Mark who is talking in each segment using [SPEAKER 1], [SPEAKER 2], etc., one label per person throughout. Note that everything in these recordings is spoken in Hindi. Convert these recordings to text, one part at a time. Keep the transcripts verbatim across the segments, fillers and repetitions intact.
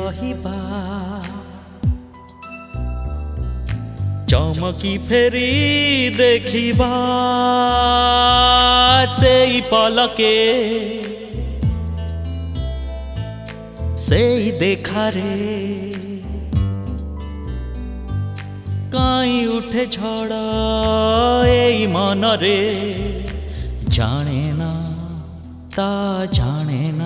[SPEAKER 1] रहिबा चमकी फेरी देखिबा सेई पलके सेई देखारे काई उठे झड़ एई मनरे जाने ना ता जाने ना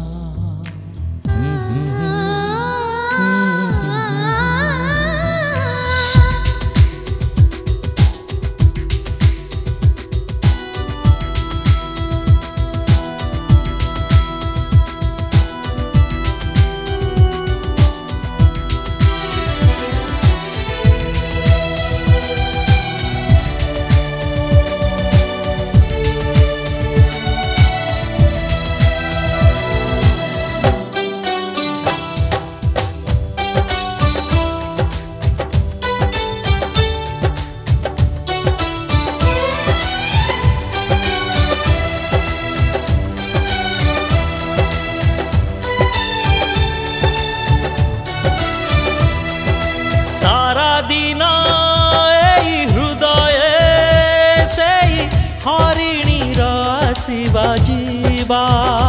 [SPEAKER 1] जीवा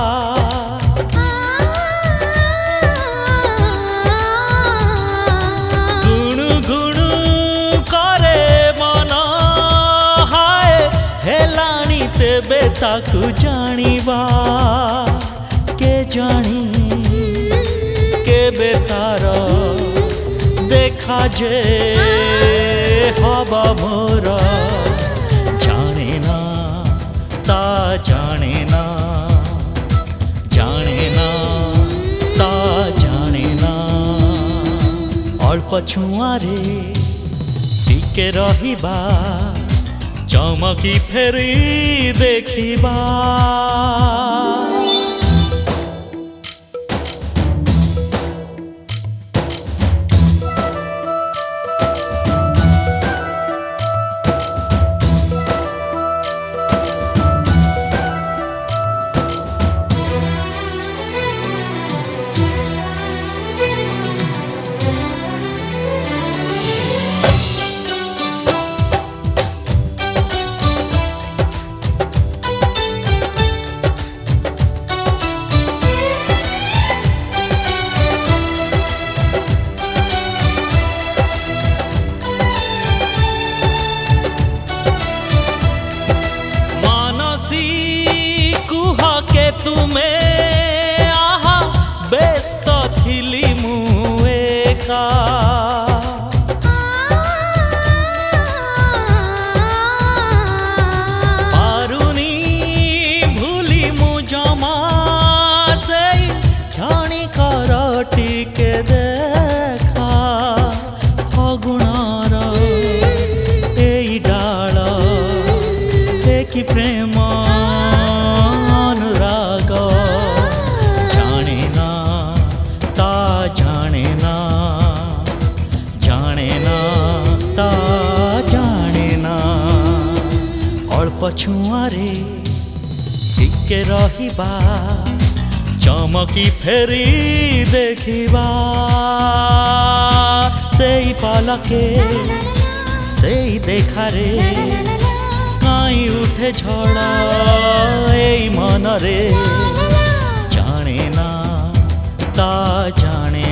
[SPEAKER 1] गुणु गुणु करे मन हाय हेलाणी तेबे ताकू जानिबा के जानी केबे तार देखा जे हवा मोर जाने ना ता जाने ना जाने ना ता जाने ना अल्प छुआरे टिके रहिबा चमकी फेरी देखिबा कुह के तुम्हें आहा व्यस्त थिली मु एका पारुनी भूली मु जमा से जानी कर टिके देखा फगुणार एई डाल देखी प्रेम पछुआरे टिके रहिबा चमकी फेरी देखिबा सेई पलके सेई देखारे काई उठे झड़ एई मनरे जाने ना ता जाने